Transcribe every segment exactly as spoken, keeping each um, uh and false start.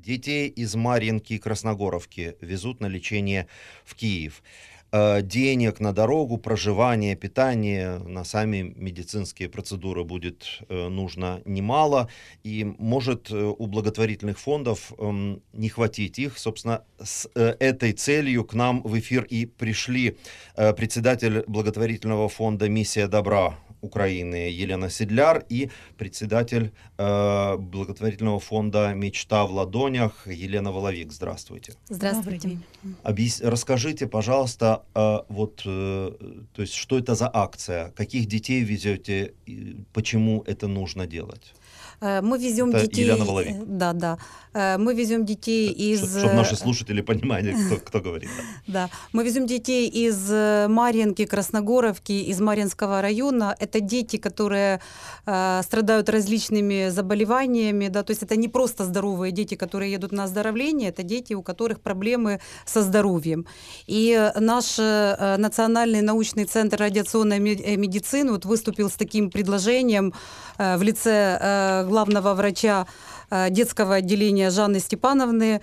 Детей из Марьинки и Красногоровки везут на лечение в Киев. Э, Денег на дорогу, проживание, питание, на сами медицинские процедуры будет э, нужно немало. И может э, у благотворительных фондов эм, не хватить их. Собственно, с э, этой целью к нам в эфир и пришли э, председатель благотворительного фонда «Миссия добра» Украины Елена Седляр и председатель э, благотворительного фонда «Мечта в ладонях» Елена Воловик. Здравствуйте. Здравствуйте. Добрый день. Объяс... Расскажите, пожалуйста, э, вот, э, то есть, что это за акция, каких детей везете, и почему это нужно делать? Мы везем Это детей. Елена Воловик. Да, да. Мы везем детей из. Чтобы наши слушатели понимали, кто, кто говорит. Да. Да. Мы везем детей из Марьинки, Красногоровки, из Марьинского района. Это дети, которые э, страдают различными заболеваниями. Да? То есть это не просто здоровые дети, которые едут на оздоровление, это дети, у которых проблемы со здоровьем. И наш э, Национальный научный центр радиационной медицины вот выступил с таким предложением э, в лице э, главного врача детского отделения Жанны Степановны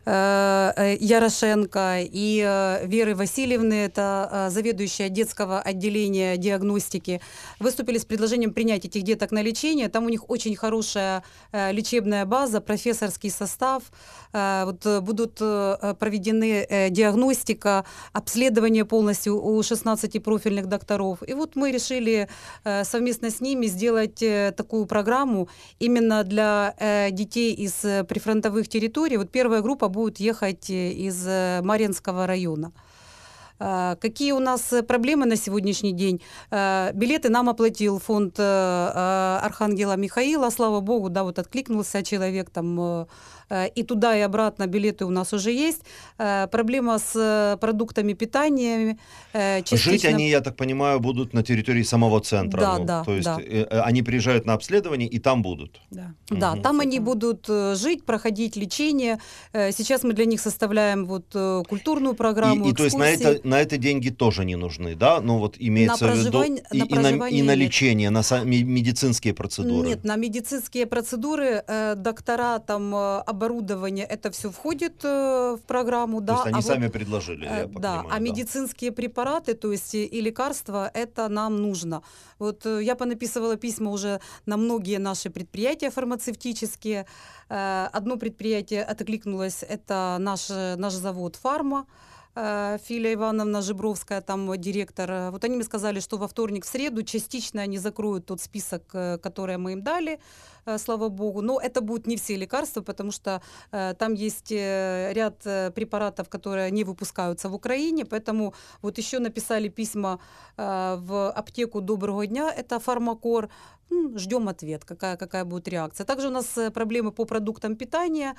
Ярошенко и Веры Васильевны, это заведующая детского отделения диагностики, выступили с предложением принять этих деток на лечение. Там у них очень хорошая лечебная база, профессорский состав. Вот будут проведены диагностика, обследование полностью у шестнадцати профильных докторов. И вот мы решили совместно с ними сделать такую программу именно для детей из прифронтовых территорий. Вот первая группа будет ехать из Марьинского района. Какие у нас проблемы на сегодняшний день? Билеты нам оплатил фонд Архангела Михаила, слава богу, да, вот откликнулся человек там, и туда, и обратно билеты у нас уже есть. Проблема с продуктами питания. Частично... Жить они, я так понимаю, будут на территории самого центра. Да, ну, да, то есть да. Они приезжают на обследование и там будут. Да, угу. Да, там они будут жить, проходить лечение. Сейчас мы для них составляем вот культурную программу, и, и то есть на это, на это деньги тоже не нужны, да? Ну вот имеется в виду и на, и, на, и на лечение, на сами медицинские процедуры. Нет, на медицинские процедуры э, доктора, там оборудование, это все входит э, в программу, да. То есть они а сами вот, предложили, э, я да, понимаю. а да. медицинские препараты, то есть и лекарства, это нам нужно. Вот э, я понаписывала письма уже на многие наши предприятия фармацевтические. Э, одно предприятие откликнулось, это наш, наш завод «Фарма». Филя Ивановна Жибровская, там директор, вот они мне сказали, что во вторник, в среду частично они закроют тот список, который мы им дали, слава богу, но это будут не все лекарства, потому что там есть ряд препаратов, которые не выпускаются в Украине, поэтому вот еще написали письма в аптеку «Доброго дня», это «Фармакор», ждем ответ, какая, какая будет реакция. Также у нас проблемы по продуктам питания.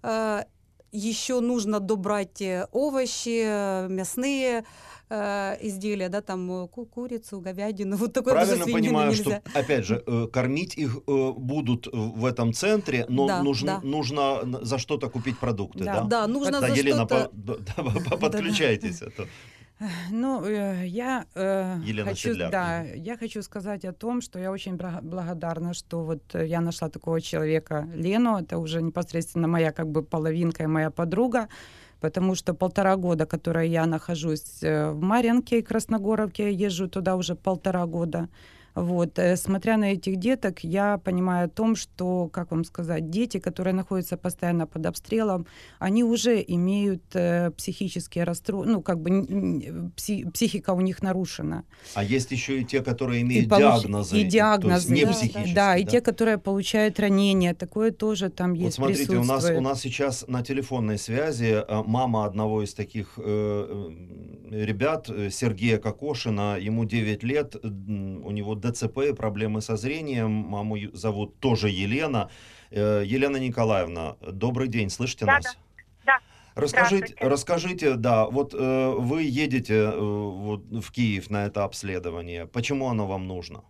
Еще нужно добрать овощи, мясные э, изделия, да, там ку- курицу, говядину, вот такое. Правильно понимаю, нельзя. Что, опять же, э, кормить их э, будут в этом центре, но да, нужно, да. нужно за что-то купить продукты, да? Да, да нужно да, за Елена, что-то... по, подключайтесь. Ну, я, э, хочу, Седляр. да, я хочу сказать о том, что я очень благодарна, что вот я нашла такого человека, Лену, это уже непосредственно моя как бы половинка и моя подруга, потому что полтора года, которые я нахожусь в Марьинке и Красногоровке, я езжу туда уже полтора года. Вот. Смотря на этих деток, я понимаю о том, что, как вам сказать, дети, которые находятся постоянно под обстрелом, они уже имеют э, психические расстройства, ну, как бы пси, психика у них нарушена. А есть еще и те, которые имеют и получ... диагнозы, и диагнозы, то есть не да, психические. Да, и да? те, которые получают ранения, такое тоже там есть, вот смотрите, у нас, присутствует. у нас сейчас на телефонной связи мама одного из таких э, ребят, Сергея Кокошина, ему девять лет, у него ДЦП, проблемы со зрением, маму зовут тоже Елена. Э, Елена Николаевна, добрый день, слышите да, нас? Да, да. Расскажите, расскажите, да, вот э, вы едете э, вот, в Киев на это обследование, почему оно вам нужно?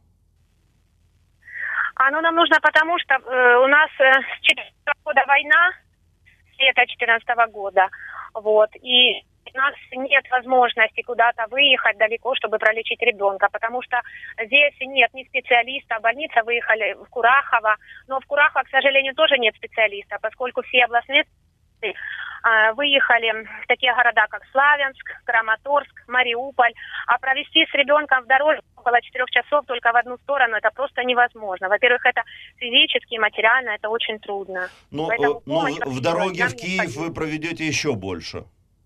Оно нам нужно потому, что э, у нас э, с четырнадцатого года война, с лета четырнадцатого года, вот, и у нас нет возможности куда-то выехать далеко, чтобы пролечить ребенка, потому что здесь нет ни специалиста, больница выехали в Курахово, но в Курахово, к сожалению, тоже нет специалиста, поскольку все областные выехали в такие города, как Славянск, Краматорск, Мариуполь, а провести с ребенком в дороге около четырех часов только в одну сторону, это просто невозможно. Во-первых, это физически и материально, это очень трудно. Но, Поэтому но помощь в дороге в нам Киев необходима. вы проведете еще больше.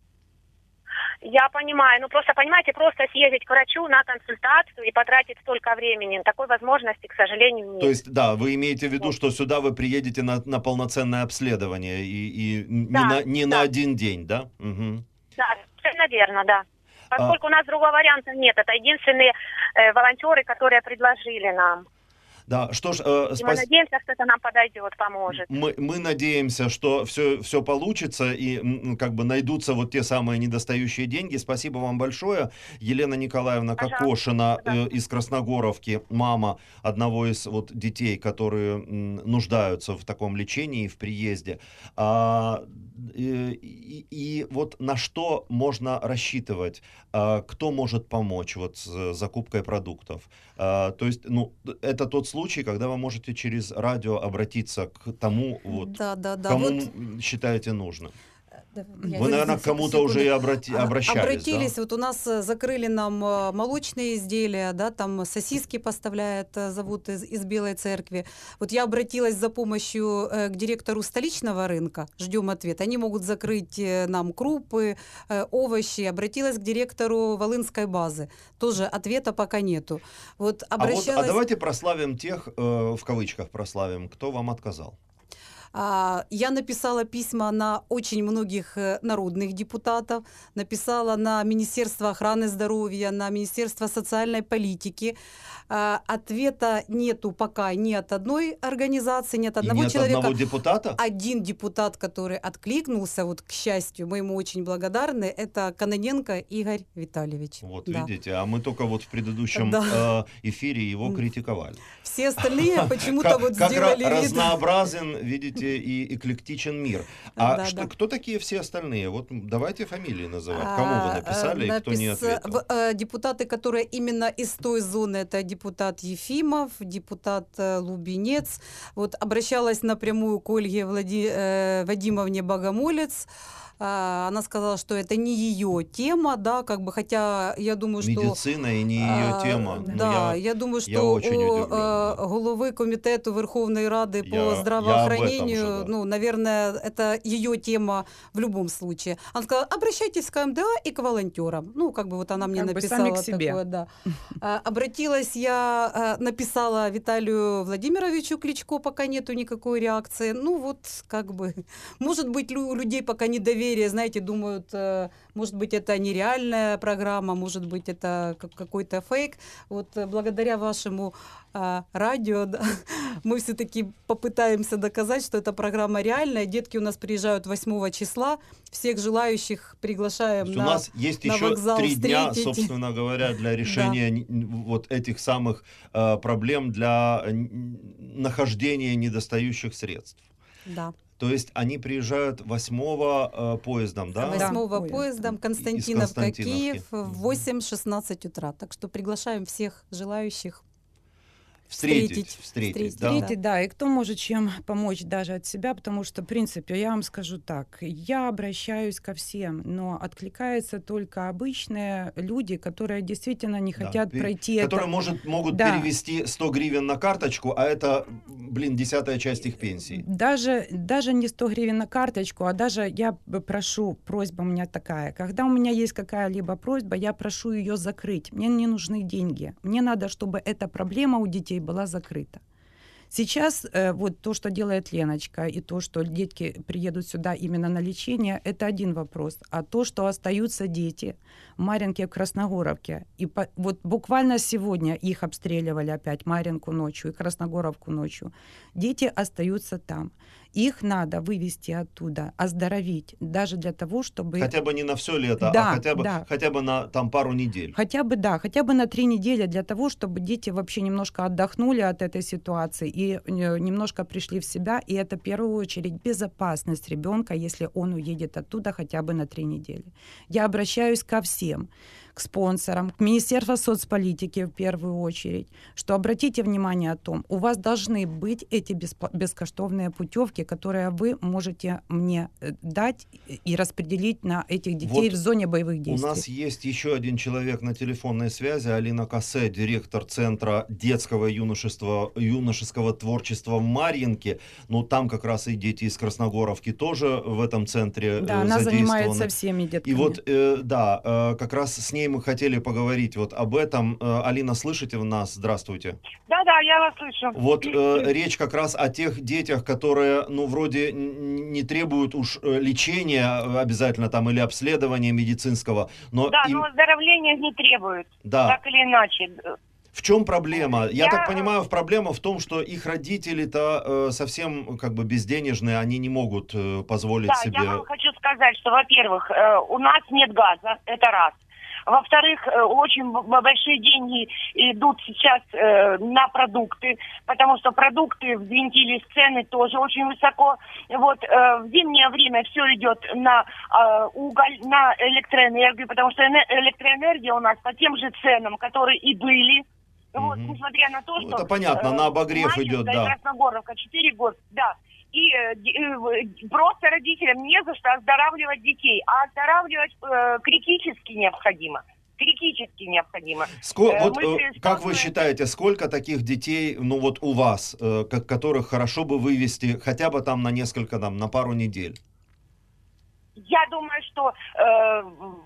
Я понимаю, ну просто, понимаете, просто съездить к врачу на консультацию и потратить столько времени, такой возможности, к сожалению, нет. То есть, да, вы имеете в виду, что сюда вы приедете на, на полноценное обследование и, и Да, не, на, не да. на один день, да? Угу. Да, совершенно верно, да. Поскольку а... у нас другого варианта нет, это единственные э, волонтеры, которые предложили нам. Да, что ж, э, и спас... мы надеемся, что это нам подойдет, поможет. Мы, мы надеемся, что все, все получится и м, как бы найдутся вот те самые недостающие деньги. Спасибо вам большое. Елена Николаевна Пожалуйста. Кокошина Да. э, из Красногоровки, мама одного из вот детей, которые м, нуждаются в таком лечении, в приезде. А, и, и, и вот на что можно рассчитывать? А, кто может помочь вот с закупкой продуктов? А, то есть, ну, это тот случай, когда вы можете через радио обратиться к тому, вот, да, да, да. кому вот... считаете нужным. Я Вы, наверное, к кому-то уже и обрати, обращались, Обратились, да? Вот у нас закрыли нам молочные изделия, да, там сосиски поставляет завод из, из Белой Церкви. Вот я обратилась за помощью к директору столичного рынка, ждем ответ. Они могут закрыть нам крупы, овощи. Обратилась к директору Волынской базы, тоже ответа пока нету. Вот обращалась... а, вот, а давайте прославим тех, э, в кавычках прославим, кто вам отказал. Я написала письма на очень многих народных депутатов, написала на Министерство охраны здоровья, на Министерство социальной политики. Ответа нету пока ни от одной организации, ни от одного И ни человека. От одного депутата? Один депутат, который откликнулся, вот к счастью, мы ему очень благодарны, это Кононенко Игорь Витальевич. Вот да. видите, а мы только вот в предыдущем да. эфире его критиковали. Все остальные почему-то вот сделали вид. Как разнообразен, видите, и эклектичен мир. А да, что, да. кто такие все остальные? Вот давайте фамилии называть. Кому вы написали а, и кто не ответил? В, депутаты, которые именно из той зоны, это депутат Ефимов, депутат Лубенец. Вот обращалась напрямую к Ольге Влади... Вадимовне Богомолец. Она сказала, что это не ее тема, да, как бы, хотя я думаю, что... Медицина и не ее тема. Да, я, я думаю, я что очень у удивлен, да. головы комитету Верховной Рады по я, здравоохранению, я же, да. ну, наверное, это ее тема в любом случае. Она сказала, обращайтесь к КМДА и к волонтерам. Ну, как бы вот она мне как написала бы сами к такое, да. Обратилась я, написала Виталию Владимировичу Кличко, пока нету никакой реакции. Ну, вот, как бы, может быть, у людей пока не доверие. Знаете, думают, может быть, это нереальная программа, может быть, это какой-то фейк. Вот благодаря вашему а, радио да, мы все-таки попытаемся доказать, что эта программа реальная. Детки у нас приезжают восьмого числа. Всех желающих приглашаем на, у нас есть на еще вокзал три дня, встретить. собственно говоря, для решения да. вот этих самых э, проблем, для нахождения недостающих средств. Да. То есть они приезжают восьмого э, поездом, да? восьмого да. поездом Константиновка, Киев в восемь шестнадцать утра. Так что приглашаем всех желающих встретить, встретить, встретить, встретить да. Встретить, да, и кто может чем помочь даже от себя, потому что, в принципе, я вам скажу так, я обращаюсь ко всем, но откликаются только обычные люди, которые действительно не хотят да. пройти которые это. может, могут да. перевести сто гривен на карточку, а это, блин, десятая часть их пенсии. Даже, даже не сто гривен на карточку, а даже я прошу, просьба у меня такая, когда у меня есть какая-либо просьба, я прошу ее закрыть, мне не нужны деньги, мне надо, чтобы эта проблема у детей была закрыта. Сейчас э, вот то, что делает Леночка, и то, что детки приедут сюда именно на лечение, это один вопрос. А то, что остаются дети в Марьинке, в Красногоровке, и по, вот буквально сегодня их обстреливали опять, Марьинку ночью и Красногоровку ночью, дети остаются там. Их надо вывести оттуда, оздоровить, даже для того, чтобы... Хотя бы не на все лето, да, а хотя бы, да. хотя бы на там, пару недель. Хотя бы, да, хотя бы на три недели для того, чтобы дети вообще немножко отдохнули от этой ситуации и немножко пришли в себя. И это в первую очередь безопасность ребенка, если он уедет оттуда хотя бы на три недели. Я обращаюсь ко всем, к спонсорам, к Министерству соцполитики в первую очередь, что обратите внимание о том, у вас должны быть эти беспло- бескоштовные путевки, информации, которую вы можете мне э, дать и распределить на этих детей Вот в зоне боевых у действий? нас есть еще один человек на телефонной связи, Алина Кассе, директор Центра детского и юношества, юношеского творчества в Марьинке. Ну, там как раз и дети из Красногоровки тоже в этом центре Да, э, она занимается задействованы. всеми детками. И вот, э, да, э, как раз с ней мы хотели поговорить вот об этом. Э, Алина, слышите нас? Здравствуйте. Да-да, я вас слышу. Вот э, речь как раз о тех детях, которые, ну, вроде н- не требуют уж э, лечения э, обязательно там или обследования медицинского, но Да, им... но оздоровления не требуют, Да. так или иначе. В чем проблема? Я, Я, так э, понимаю, в проблема в том, что их родители-то э, совсем как бы безденежные, они не могут э, позволить Да, себе... я вам хочу сказать, что, во-первых, э, у нас нет газа, это раз. Во-вторых, э, очень б- большие деньги идут сейчас э, на продукты, потому что продукты взвинтились, цены тоже очень высоко. Вот э, в зимнее время все идет на э, уголь, на электроэнергию, потому что эне- электроэнергия у нас по тем же ценам, которые и были. Вот, Мгм. несмотря на то, Ну, что... это понятно, на обогрев Марьинка идет, и да. Красногоровка четыре года, да. И э, д- э, просто родителям не за что оздоравливать детей, а оздоравливать э, критически необходимо. Критически необходимо. Ско- Э, вот, мы э, же как вы сталкиваемся- считаете, сколько таких детей, ну вот у вас, э, ко- которых хорошо бы вывести хотя бы там на несколько, там, на пару недель? Я думаю, что э,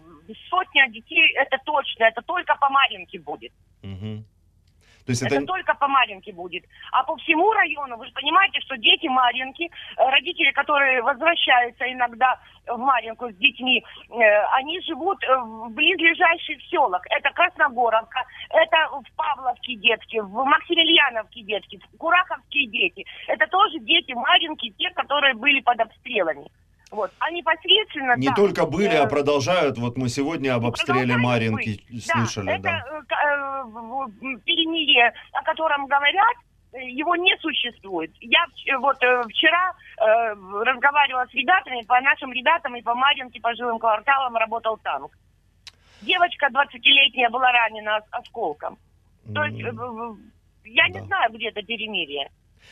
сотня детей, это точно, это только по Марьинке будет. Мгм. То есть Это, это... только по Марьинке будет. А по всему району, вы же понимаете, что дети Марьинки, э, родители, которые возвращаются иногда в Марьинку с детьми, э, они живут э, в близлежащих селах. Это Красногоровка, это в Павловке детки, в Максимiliaновке детки, в Кураховские дети. Это тоже дети Марьинки, те, которые были под обстрелами. Вот. А непосредственно... Не да, только были, э, а продолжают. Вот мы сегодня об и обстреле продолжают Марьинки быть. слышали, это, да. э, к- э, в- в- перемирие, о котором говорят, э, его не существует. Я вч- вот э, вчера э, разговаривала с ребятами, по нашим ребятам и по Марьинке, по жилым кварталам работал танк. Девочка двадцатилетняя была ранена ос- осколком. То есть э, М. в- в- я не Да. знаю, где это перемирие.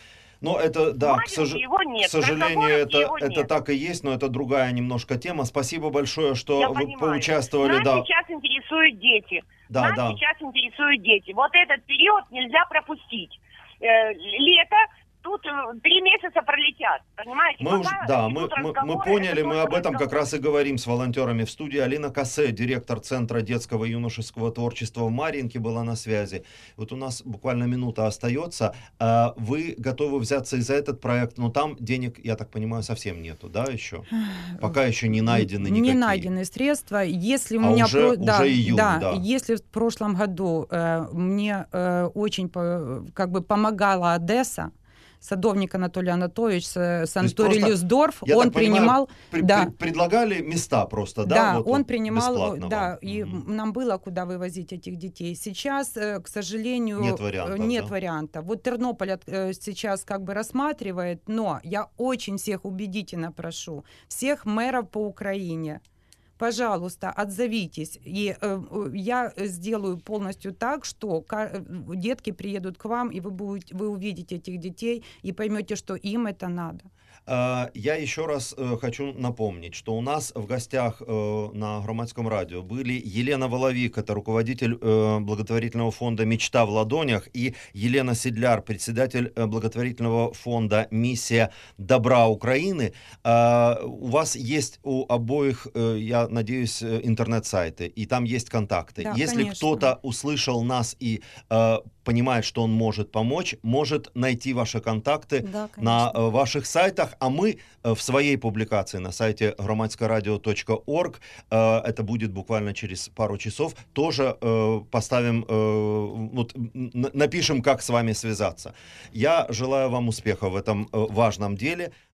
Но это, да, к, Марьинке сож- его нет, к сожалению, Красногоровке это, его это нет. так и есть, но это другая немножко тема. Спасибо большое, что Я вы понимаю. поучаствовали. Нас Да, сейчас интересуют дети. да, Нас да. сейчас интересуют дети. Вот этот период нельзя пропустить. Э, лето, тут э, три месяца пролетят, понимаете? Мы Пока уж, да, мы, идут мы, мы разговоры, поняли, это мы только об этом как разговоры. раз и говорим с волонтерами в студии. Алина Кассе, директор Центра детского и юношеского творчества в Марьинке, была на связи. Вот у нас буквально минута остается. А Вы готовы взяться и за этот проект, но там денег, я так понимаю, совсем нету, да, еще? Пока еще не найдены Не никакие. найдены средства. Если у А меня уже- про- уже да, июнь, да, да. если в прошлом году э, мне э, очень по- как бы помогала Одесса, садовник Анатолий Анатольевич, с- санаторий просто, Люсдорф, я он так понимаю, принимал, При- да. при- предлагали места просто, да? Да, вот, он вот, принимал, бесплатно да, вам? и Мгм. нам было куда вывозить этих детей. Сейчас, э, к сожалению, Нет э, вариантов, нет да? варианта. Вот Тернополь от- э, сейчас как бы рассматривает, но я очень всех убедительно прошу, всех мэров по Украине, пожалуйста, отзовитесь. И э, э, я сделаю полностью так, что ка- э, детки приедут к вам, и вы, будете, вы увидите этих детей и поймете, что им это надо. А, Я еще раз э, хочу напомнить, что у нас в гостях э, на Громадском радио были Елена Воловик, это руководитель э, благотворительного фонда «Мечта в ладонях», и Елена Седляр, председатель э, благотворительного фонда «Миссия добра Украины». А, У вас есть у обоих, э, я надеюсь, э, интернет-сайты, и там есть контакты. Да, Если конечно. кто-то услышал нас и э, понимает, что он может помочь, может найти ваши контакты Да, на конечно. э, ваших сайтах, а мы э, в своей публикации на сайте громадскорадио точка орг, э, это будет буквально через пару часов, тоже э, поставим, э, вот, н- напишем, как с вами связаться. Я желаю вам успеха в этом э, важном деле.